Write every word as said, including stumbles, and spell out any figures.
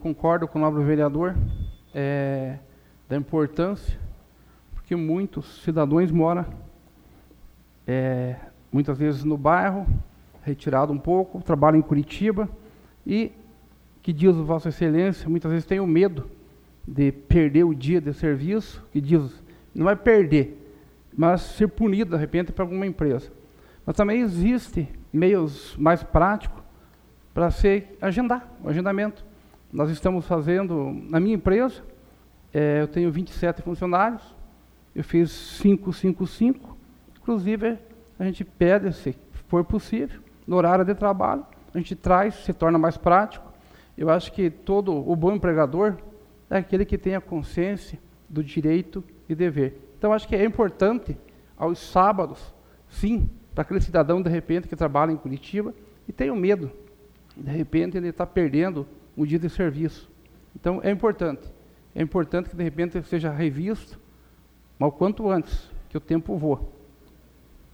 concordo com o nobre vereador é, da importância, porque muitos cidadãos moram é, muitas vezes no bairro, retirado um pouco, trabalham em Curitiba e, que diz Vossa Excelência, muitas vezes tem o medo de perder o dia de serviço, que diz, não é perder, mas ser punido, de repente, para alguma empresa. Mas também existe meios mais práticos para se agendar, o agendamento. Nós estamos fazendo, na minha empresa, é, eu tenho vinte e sete funcionários, eu fiz cinco, cinco, cinco, inclusive a gente pede, se for possível, no horário de trabalho, a gente traz, se torna mais prático. Eu acho que todo o bom empregador é aquele que tem a consciência do direito e dever. Então, acho que é importante, aos sábados, sim, para aquele cidadão, de repente, que trabalha em Curitiba e tem o medo, de repente, ele está perdendo um dia de serviço. Então, é importante. É importante que, de repente, seja revisto, mas o quanto antes, que o tempo voa.